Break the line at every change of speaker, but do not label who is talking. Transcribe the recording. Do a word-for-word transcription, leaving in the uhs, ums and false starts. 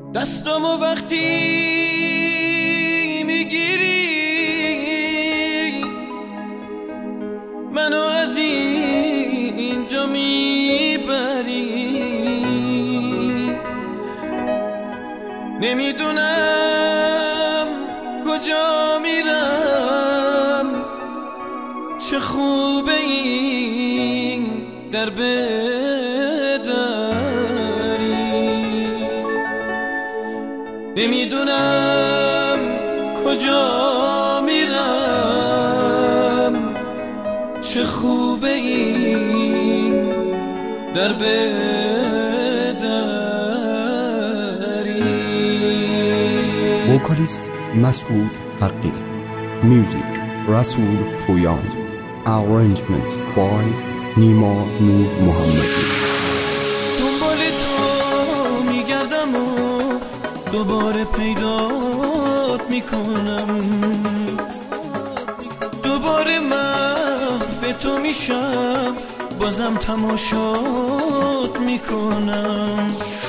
دستامو وقتی میگیری منو از اینجا میبری، نمیدونم کجا میرم، چه خوبه این در بدری، نمیدونم کجا میرم، چه خوبه این در بدری.
وکالیست مسعود حقی، میوزیک رسول پویان، arrangement by نیما نور محمدی.
دنبال تو میگردم و دوباره پیدات میکنم، دوباره محو تو میشم، بازم تماشات میکنم.